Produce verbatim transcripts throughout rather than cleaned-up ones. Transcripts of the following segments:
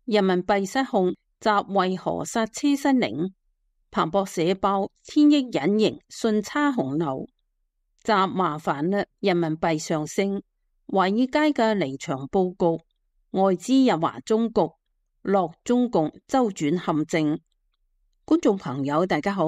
人民幣失控，習為何剎車失靈？彭博社報千億隱形順差洪流，習麻煩啦，人民幣上升。華爾街嘅離場報告，外資入華中局，落中共周轉陷阱。觀眾朋友大家好，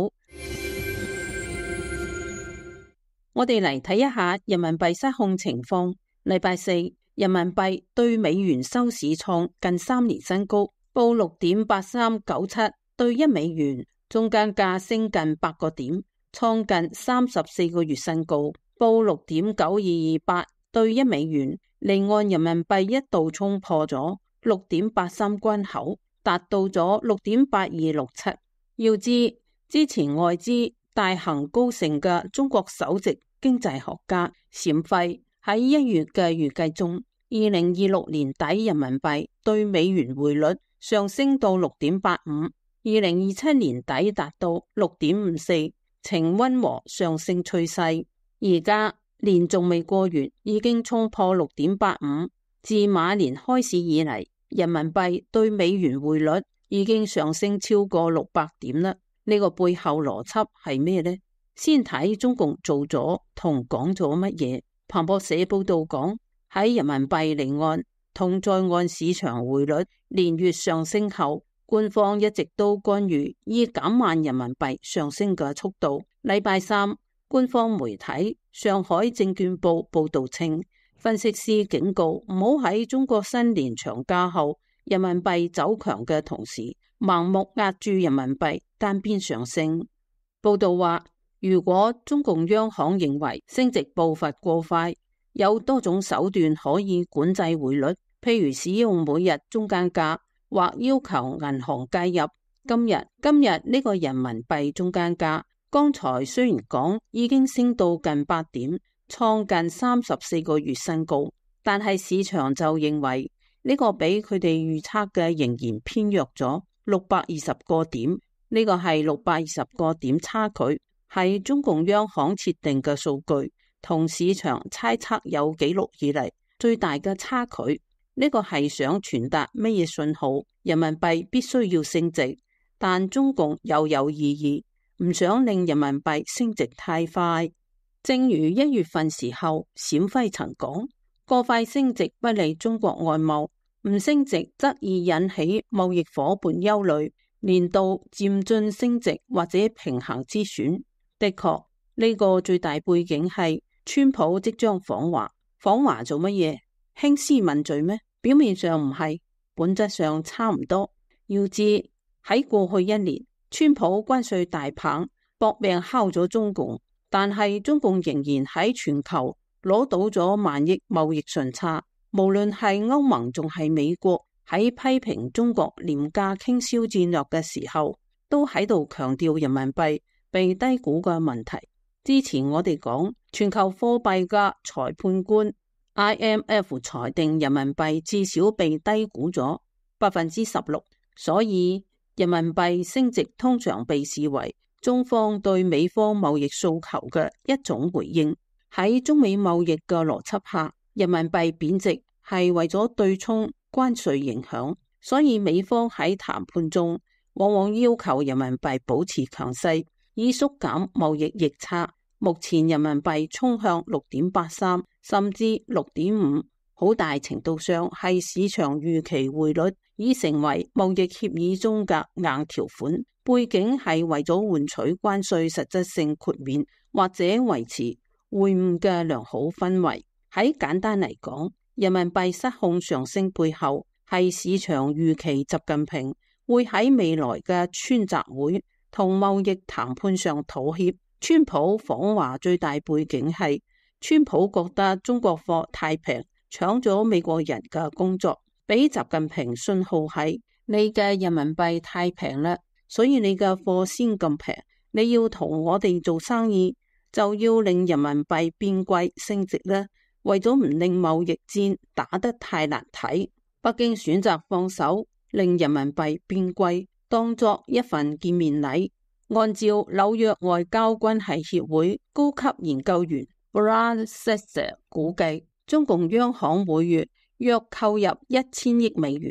我哋嚟睇一下人民幣失控情況。禮拜四，人民幣對美元收市創近三年新高，報六點八三九七對一美元。中間價升近八個點，創近三十四個月新高，報六點九二二八對一美元。離岸人民幣一度衝破咗六點八三關口，達到咗六點八二六七。要知之前外資大行高盛嘅中國首席經濟學家冼輝喺一月嘅預計中，二零二六年底人民幣對美元匯率上升到六點八五。二零二七年底達到六點五四，呈溫和上升趨勢。而家年仲未過完，已經衝破六點八五。自馬年開始以嚟，人民幣對美元匯率已經上升超過六百點啦。呢個背後邏輯係咩呢？先睇中共做咗同講咗乜嘢。彭博社報道講，喺人民幣離岸同在岸市場匯率連月上升後，官方一直都干預以減慢人民幣上升嘅速度。禮拜三，官方媒體上海證券報報道稱，分析師警告唔好喺中國新年長假後人民幣走強嘅同時，盲目壓住人民幣單邊上升。報道話，如果中共央行認為升值步伐過快，有多種手段可以管制匯率，譬如使用每日中間價，或要求銀行介入。今日今日呢個人民幣中間價，剛才雖然講已經升到近八點，創近三十四個月新高，但係市場就認為呢個比佢哋預測嘅仍然偏弱咗六百二十個點。呢個係六百二十個點差距，係中共央行設定嘅數據，同市場猜測有紀錄以嚟最大嘅差距。呢個係想傳達乜嘢信號？人民幣必須要升值，但中共又有意義，唔想令人民幣升值太快。正如一月份時候，冼輝曾講，過快升值不利中國外貿，唔升值則易引起貿易夥伴憂慮，年度漸進升值或者平衡之選。的確，呢個最大背景係川普即將訪華，訪華做乜嘢？興師問罪咩？表面上唔係，本質上差唔多。要知喺過去一年，川普關稅大棒搏命敲咗中共，但係中共仍然喺全球攞到咗萬億貿易順差。無論係歐盟仲係美國喺批評中國廉價傾銷戰略嘅時候，都喺度強調人民幣被低估嘅問題。之前我哋講全球貨幣嘅裁判官I M F 裁定人民幣至少被低估咗百分之十六，所以人民幣升值通常被視為中方對美方貿易訴求嘅一種回應。喺中美貿易嘅邏輯下，人民幣貶值係為咗對沖關稅影響，所以美方喺談判中往往要求人民幣保持強勢，以縮減貿易逆差。目前人民幣衝向六點八三甚至六點五，好大程度上係市場預期匯率已成為貿易協議中嘅硬條款，背景係為咗換取關稅實質性豁免或者維持匯率嘅良好氛圍。喺簡單嚟講，人民幣失控上升背後係市場預期習近平會喺未來嘅川習會同貿易談判上妥協。川普訪華最大背景係川普覺得中國貨太平，搶咗美國人嘅工作，俾習近平信號係你嘅人民幣太平啦，所以你嘅貨先咁平，你要同我哋做生意就要令人民幣變貴升值啦。為咗唔令貿易戰打得太難睇，北京選擇放手令人民幣變貴，當作一份見面禮。按照紐約外交關係協會高級研究員 Brad Sasser 估計，中共央行每月約購入一千億美元，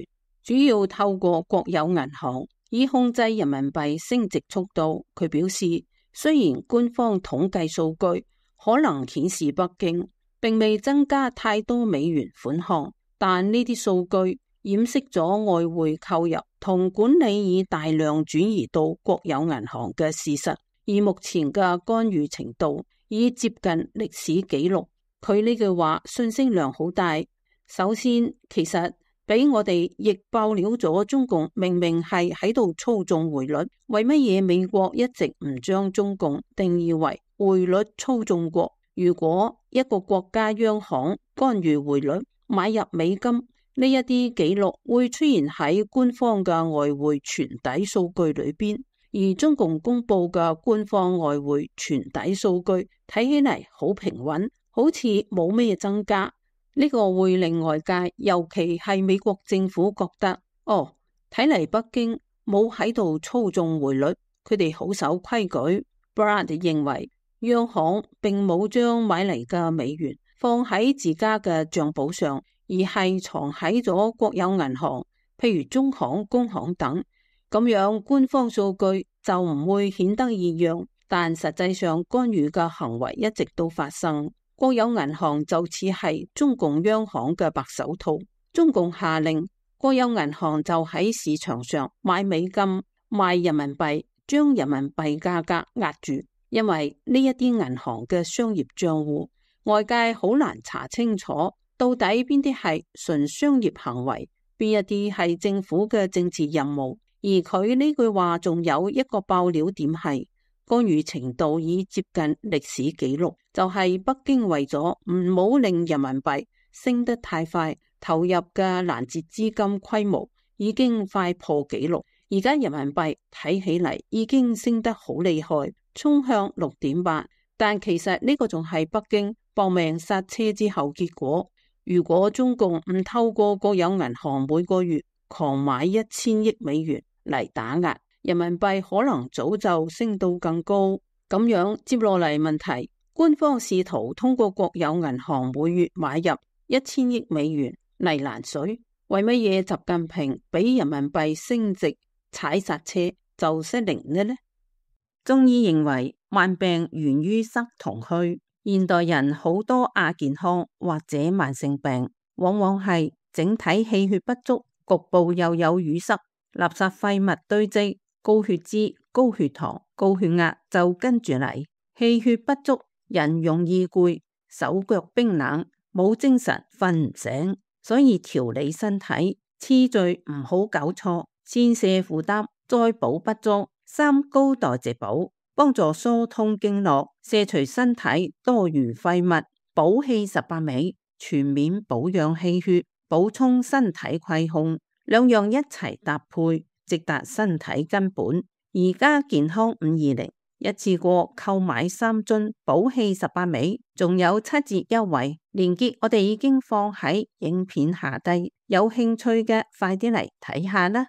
主要透過國有銀行以控制人民幣升值速度。佢表示，雖然官方統計數據可能顯示北京並未增加太多美元款項，但呢啲數據掩飾咗外匯購入同管理已大量轉移到國有銀行嘅事實，而目前嘅干預程度已接近歷史紀錄。佢呢句話信息量好大。首先，其實俾我哋亦爆料咗中共明明係喺度操縱匯率。為乜嘢美國一直唔將中共定義為匯率操縱國？如果一個國家央行干預匯率買入美金，呢一啲記錄會出現喺官方嘅外匯存底數據裏邊，而中共公布嘅官方外匯存底數據睇起嚟好平穩，好似冇咩增加。呢個會令外界，尤其係美國政府覺得，哦，睇嚟北京冇喺度操縱匯率，佢哋好守規矩。Brad 認為，央行並冇將買嚟嘅美元放喺自家嘅賬簿上，而係藏喺咗國有銀行，譬如中行、工行等。咁樣官方數據就唔會顯得異樣，但實際上干預嘅行為一直都發生。國有銀行就似係中共央行嘅白手套，中共下令國有銀行就喺市場上買美金、賣人民幣，將人民幣價格壓住。因為呢一啲銀行嘅商業賬戶，外界好難查清楚到底邊啲係純商業行為，邊一啲係政府嘅政治任務。而佢呢句話仲有一個爆料點係，干預程度已接近歷史紀錄，就係、是、北京為咗唔好令人民幣升得太快，投入嘅攔截資金規模已經快破紀錄。而家人民幣睇起嚟已經升得好厲害，衝向六點八，但其實呢個仲係北京搏命剎車之後結果。如果中共唔透過國有銀行每個月狂買一千億美元嚟打壓，人民幣可能早就升到更高。咁樣接落嚟問題，官方試圖通過國有銀行每月買入一千億美元嚟攔水，為乜嘢習近平俾人民幣升值踩剎車就失靈呢呢？中醫認為慢病源於失同虛，現代人好多亞健康或者慢性病，往往係整體氣血不足，局部又有淤塞，垃圾廢物堆積，高血脂、高血糖、高血壓就跟住嚟。氣血不足，人容易攰，手腳冰冷，冇精神，瞓唔醒。所以調理身體次序唔好搞錯，先瀉負擔，再補不足。三高代謝補，幫助疏通經絡，卸除身體多餘廢物，補氣十八味，全面保養氣血，補充身體虧空，兩樣一齊搭配，直達身體根本。而家健康五二零一次過購買三樽補氣十八味，仲有七折優惠，連結我哋已經放喺影片下低，有興趣嘅快啲嚟睇下啦。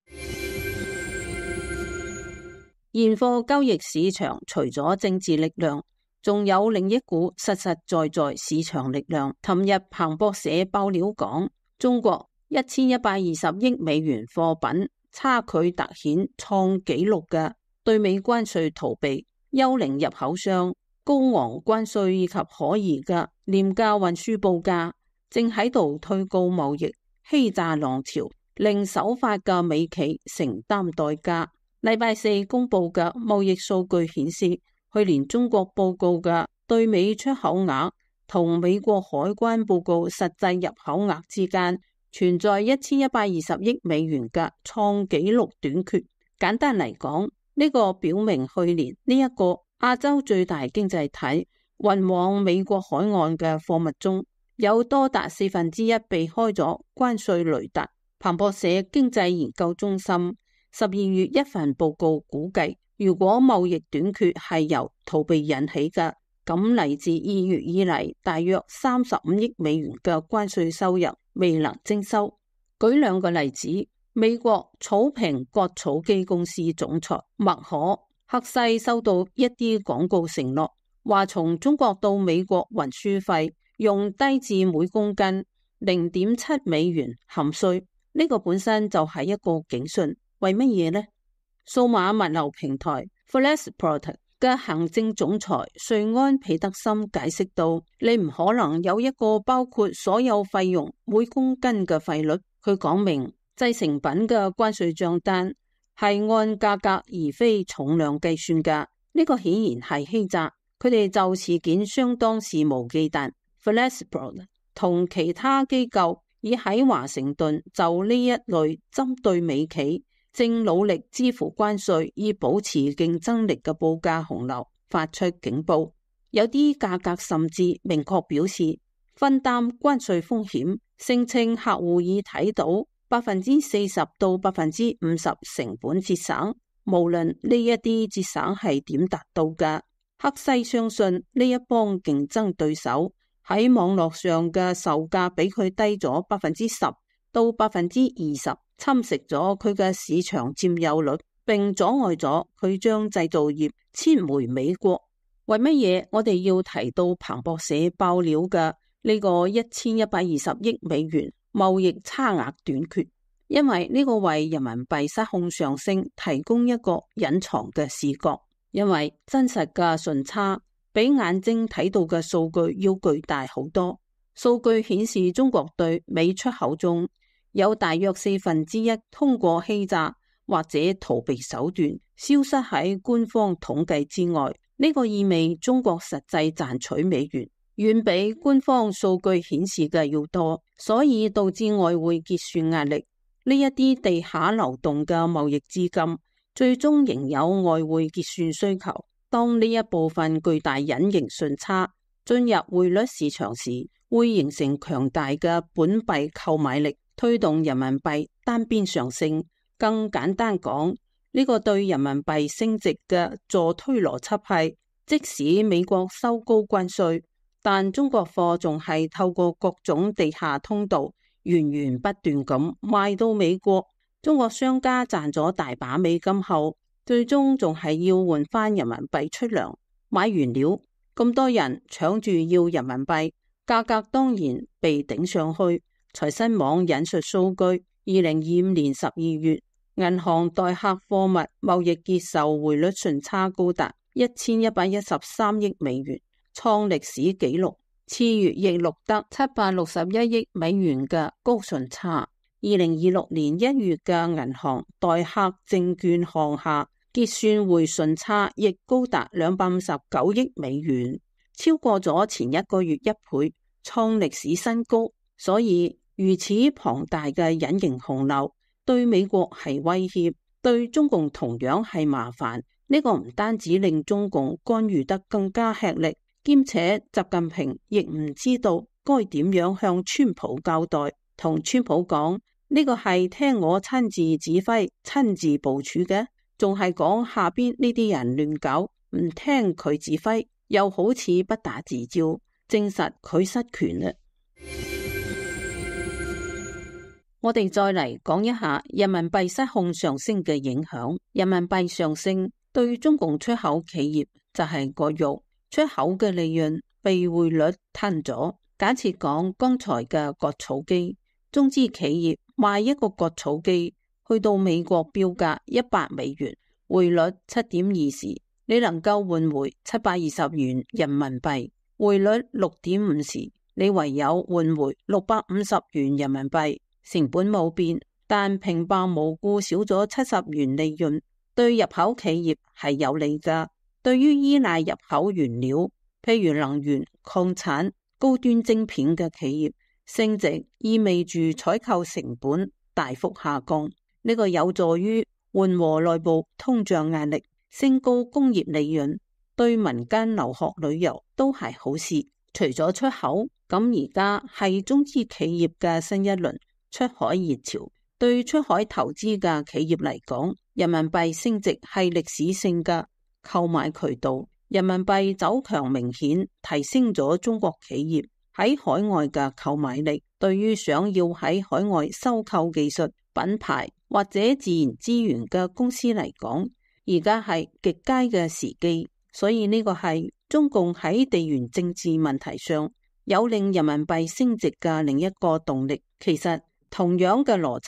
現貨交易市場除咗政治力量，仲有另一股實實在在市場力量。尋日彭博社爆料講，中國一千一百二十億美元貨品差距凸顯創紀錄嘅對美關稅逃避、幽靈入口商、高昂關稅以及可疑嘅廉價運輸報價，正喺度推高貿易欺詐浪潮，令守法嘅美企承擔代價。禮拜四公布嘅貿易數據顯示，去年中國報告嘅對美出口額同美國海關報告實際入口額之間存在一千一百二十億美元嘅創紀錄短缺。簡單嚟講，呢個表明去年呢一個亞洲最大經濟體運往美國海岸嘅貨物中，有多達四分之一避開咗關稅雷達。彭博社經濟研究中心十二月一份報告估計，如果貿易短缺係由逃避引起嘅，咁嚟自二月以嚟大約三十五億美元嘅關稅收入未能徵收。舉兩個例子，美國草坪割草機公司總裁麥可克西收到一啲廣告承諾，話從中國到美國運輸費用低至每公斤零點七美元含稅。呢呢個本身就係一個警訊。為乜嘢呢？數碼物流平台 Flexport 嘅行政總裁瑞安彼得森解釋到，你唔可能有一個包括所有費用每公斤嘅費率。佢講明製成品嘅關稅賬單係按價格而非重量計算㗎，呢個顯然係欺詐。佢哋就事件相當肆無忌憚。Flexport 同其他機構已喺華盛頓就呢一類針對美企正努力支付關稅以保持競爭力嘅報價洪流發出警報。有啲價格甚至明確表示分擔關稅風險，聲稱客戶已睇到百分之四十到百分之五十成本節省。無論呢一啲節省係點達到㗎，克西相信呢一幫競爭對手喺網絡上嘅售價比佢低咗百分之十到百分之二十，侵蝕咗佢嘅市場佔有率，並阻礙咗佢將製造業遷回美國。為乜嘢我哋要提到彭博社爆料嘅呢個一千一百二十億美元貿易差額短缺？因為呢個為人民幣失控上升提供一個隱藏嘅視覺，因為真實嘅順差比眼睛睇到嘅數據要巨大好多。數據顯示中國對美出口中有大約四分之一通過欺詐或者逃避手段消失喺官方統計之外。呢個意味中國實際賺取美元遠比官方數據顯示嘅要多，所以導致外匯結算壓力。呢一啲地下流動嘅貿易資金最終仍有外匯結算需求。當呢一部分巨大隱形順差進入匯率市場時，會形成強大嘅本幣購買力，推動人民幣單邊上升。更簡單講，呢個對人民幣升值嘅助推邏輯係，即使美國收高關稅，但中國貨仲係透過各種地下通道源源不斷咁賣到美國。中國商家賺咗大把美金後，最終仲係要換翻人民幣出糧。買完料，咁多人搶住要人民幣，價格當然被頂上去。財新網引述數據，二零二五年十二月，銀行代客貨物貿易結售匯率順差高達一千一百一十三億美元，創歷史紀錄。次月亦錄得七百六十一億美元嘅高順差。二零二六年一月嘅銀行代客證券項下結算匯順差亦高達兩百五十九億美元，超過咗前一個月一倍，創歷史新高。所以如此龐大嘅隱形洪流對美國係威脅，對中共同樣係麻煩。呢個唔單止令中共干預得更加吃力，兼且習近平亦唔知道該點樣向川普交代。同川普講，呢個係聽我親自指揮、親自部署嘅，仲係講下邊呢啲人亂搞，唔聽佢指揮，又好似不打自招，證實佢失權啦。我哋再嚟講一下人民幣失控上升嘅影響。人民幣上升對中共出口企業就係個肉，出口嘅利潤被匯率吞咗。假設講剛才嘅割草機，中資企業賣一個割草機去到美國標價一百美元，匯率七點二時，你能夠換回七百二十元人民幣；匯率六點五時，你唯有換回六百五十元人民幣。成本冇變，但平白無故少咗七十元利潤，對入口企業係有利㗎。對於依賴入口原料，譬如能源、礦產、高端晶片嘅企業，升值意味住採購成本大幅下降，呢個有助於緩和內部通脹壓力，升高工業利潤，對民間留學旅遊都係好事。除咗出口，咁而家係中資企業嘅新一輪出海熱潮。對出海投資嘅企業嚟講，人民幣升值係歷史性嘅購買渠道。人民幣走強明顯提升咗中國企業喺海外嘅購買力。對於想要喺海外收購技術、品牌或者自然資源嘅公司嚟講，而家係極佳嘅時機。所以呢個係中共喺地緣政治問題上有令人民幣升值嘅另一個動力。其實同樣嘅邏輯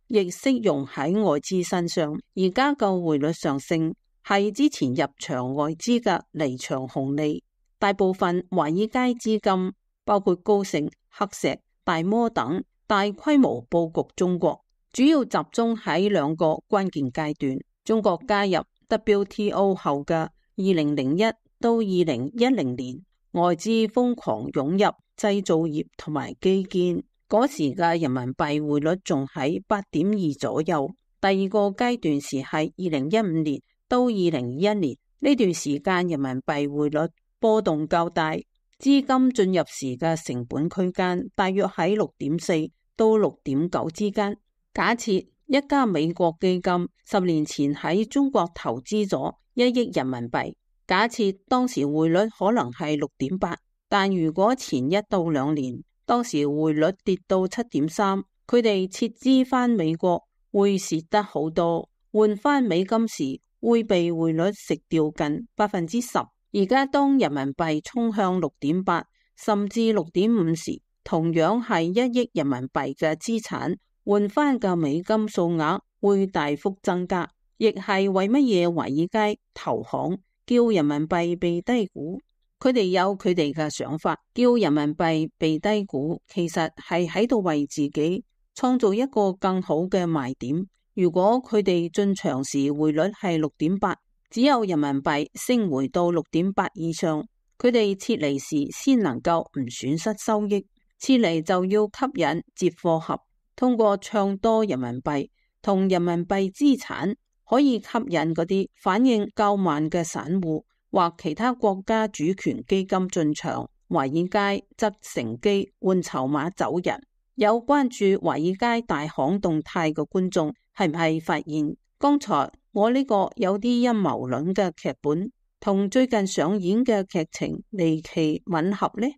亦適用喺外資身上。而家嘅匯率上升係之前入場外資嘅離場紅利。大部分華爾街資金，包括高盛、黑石、大摩等，大規模佈局中國，主要集中喺兩個關鍵階段：中國加入 W T O 後嘅二零零一到二零一零年，外資瘋狂湧入製造業同埋基建，嗰時嘅人民幣匯率仲喺八點二左右。第二個階段時係二零一五年到二零二一年，呢段時間人民幣匯率波動較大，資金進入時嘅成本區間大約喺六點四到六點九之間。假設一家美國基金十年前喺中國投資咗一億人民幣，假設當時匯率可能係六點八，但如果前一到兩年當時匯率跌到七點三，佢哋撤資返美國會蝕得好多，換返美金時會被匯率食掉近百分之十。而家當人民幣衝向六點八甚至六點五時，同樣係一億人民幣嘅資產換翻嘅美金數額會大幅增加，亦係為乜嘢華爾街投行叫人民幣被低估？佢哋有佢哋嘅想法，叫人民幣被低估，其實係喺度為自己創造一個更好嘅賣點。如果佢哋進場時匯率係六點八，只有人民幣升回到六點八以上，佢哋撤離時先能夠唔損失收益。撤離就要吸引接貨客，通過唱多人民幣同人民幣資產，可以吸引嗰啲反應較慢嘅散戶或其他國家主權基金進場。華爾街則乘機換籌碼走人。有關注華爾街大行動態嘅觀眾係唔係發現剛才我呢個有啲陰謀論嘅劇本同最近上演嘅劇情離奇吻合呢？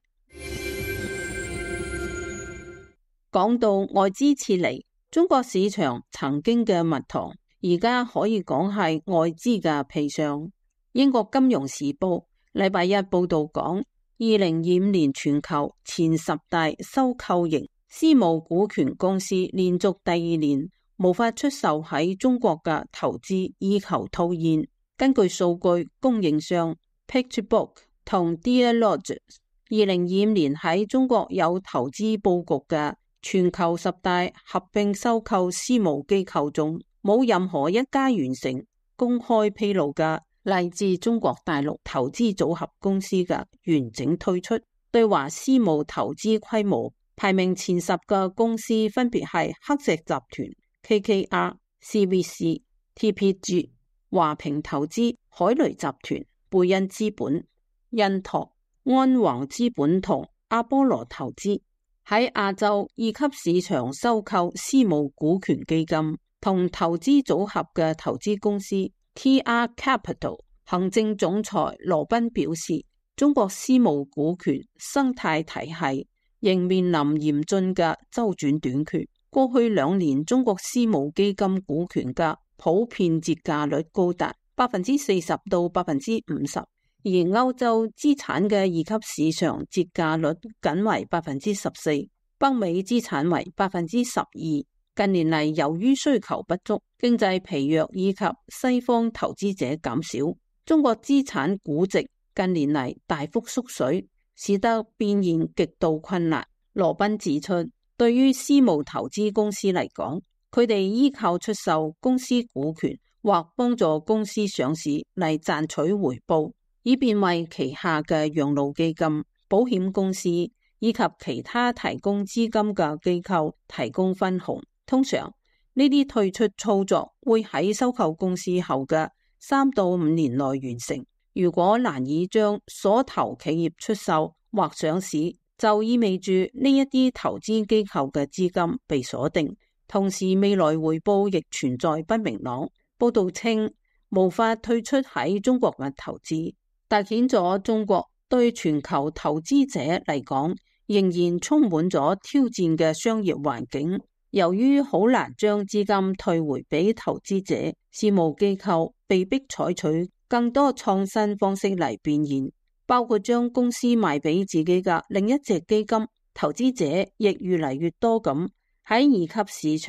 講到外資撤離，中國市場曾經嘅蜜糖，而家可以講係外資嘅砒霜。英國金融時報禮拜一報道講，二零二五年全球前十大收購型私募股權公司連續第二年無法出售喺中國嘅投資，以求套現。根據數據，供應商 PitchBook 同 Dealogic 二零二五年喺中國有投資佈局嘅全球十大合併收購私募機構中，冇任何一家完成公開披露嘅嚟自中國大陸投資組合公司嘅完整退出。對華私募投資規模排名前十嘅公司分別係黑石集團、K K R、C V C、T P G、華平投資、海雷集團、貝恩資本、印拓、安宏資本同阿波羅投資。喺亞洲二級市場收購私募股權基金同投資組合嘅投資公司 T R Capital 行政總裁羅賓表示，中國私募股權生態體系仍面臨嚴峻嘅周轉短缺。過去兩年，中國私募基金股權嘅普遍折價率高達百分之四十到百分之五十，而歐洲資產嘅二級市場折價率僅為百分之十四，北美資產為百分之十二。近年嚟，由於需求不足、經濟疲弱以及西方投資者減少，中國資產估值近年嚟大幅縮水，使得變現極度困難。羅賓指出，對於私募投資公司嚟講，佢哋依靠出售公司股權或幫助公司上市嚟賺取回報，以便為旗下嘅養老基金、保險公司以及其他提供資金嘅機構提供分紅。通常呢啲退出操作會喺收購公司後嘅三到五年內完成。如果難以將所投企業出售或上市，就意味住呢一啲投資機構嘅資金被鎖定，同時未來回報亦存在不明朗。報道稱，無法退出喺中國嘅投資，凸顯咗中國對全球投資者嚟講仍然充滿咗挑戰嘅商業環境。由於好難將資金退回俾投資者，私募機構被迫採取更多創新方式嚟變現，包括將公司賣俾自己嘅另一隻基金。投資者亦越嚟越多咁喺二級市場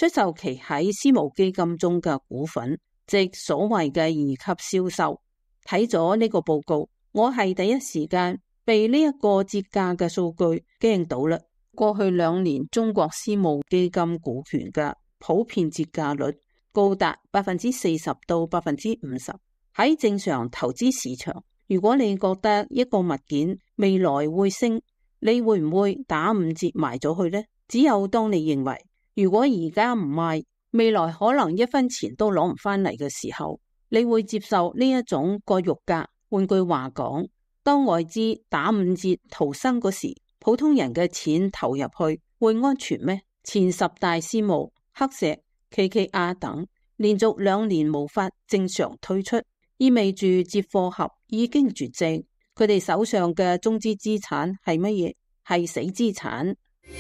出售其喺私募基金中嘅股份，即所謂嘅二級銷售。睇咗呢個報告，我係第一時間被呢一個折價嘅數據驚到啦。過去兩年中國私募基金股權嘅普遍折價率高達百分之四十到百分之五十。喺正常投資市場，如果你覺得一個物件未來會升，你會唔會打五折賣咗佢呢？只有當你認為如果而家唔賣，未來可能一分錢都攞唔返嚟嘅時候，你會接受呢一種割肉價。換句話講，當外資打五折逃生嗰時，普通人嘅錢投入去會安全咩？前十大私募、黑石、K K R 等連續兩年無法正常推出，意味住接貨俠已經絕跡。佢哋手上嘅中資資產係乜嘢？係死資產。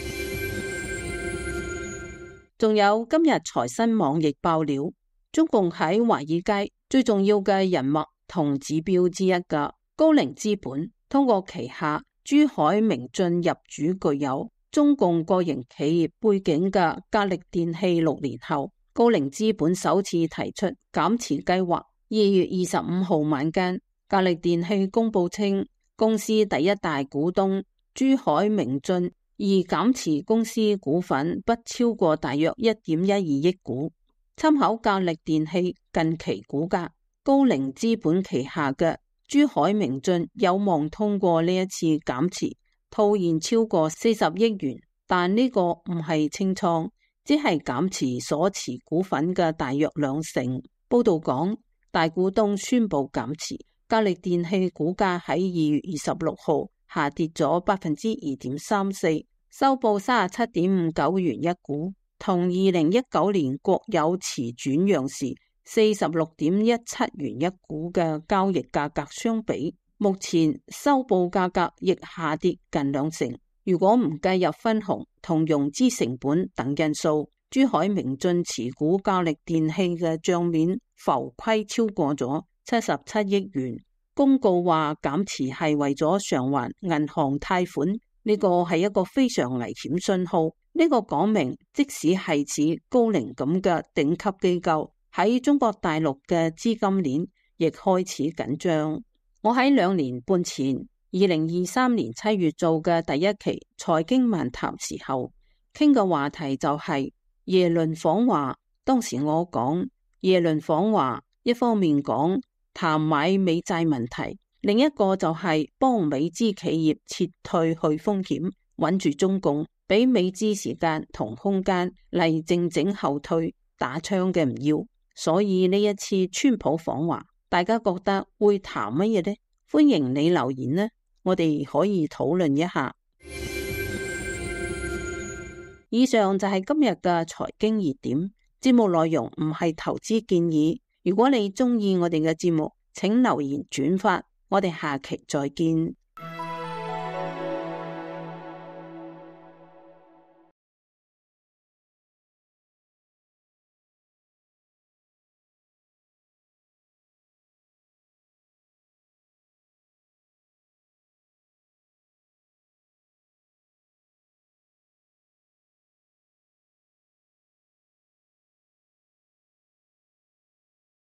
仲有今日財新網亦爆料，中共喺華爾街最重要嘅人物同指標之一嘅高瓴資本，通過旗下珠海明駿入主具有中共國營企業背景嘅格力電器。六年後，高瓴資本首次提出減持計劃。二月二十五號晚間，格力電器公布稱，公司第一大股東珠海明駿而減持公司股份不超過大約一點一二億股。參考格力電器近期股價，高瓴資本旗下嘅珠海明駿有望通過呢一次減持套現超過四十億元，但呢個唔係清倉，只係減持所持股份嘅大約兩成。報道講，大股東宣布減持，格力電器股價喺二月二十六號下跌咗百分之二點三四，收報三十七點五九元一股，同二零一九年國有持轉讓時四十六點一七元一股嘅交易價格相比，目前收報價格亦下跌近兩成。如果唔計入分紅同融資成本等因素，珠海明駿持股格力電器嘅賬面浮虧超過咗七十七億元。公告話減持係為咗償還銀行貸款，呢個係一個非常危險信號。呢個講明即使係似高瓴咁嘅頂級機構，喺中國大陸嘅資金鏈亦開始緊張。我喺兩年半前，二零二三年七月做嘅第一期財經漫談時候，傾嘅話題就係耶倫訪華。當時我講耶倫訪華，一方面講談買美債問題，另一個就係幫美資企業撤退去風險，穩住中共，俾美資時間同空間嚟靜靜後退，打槍嘅唔要。所以呢一次川普訪華，大家覺得會談乜嘢呢？歡迎你留言呢，我哋可以討論一下。以上就係今日嘅財經熱點，節目內容唔係投資建議。如果你中意我哋嘅節目，請留言轉發，我哋下期再見。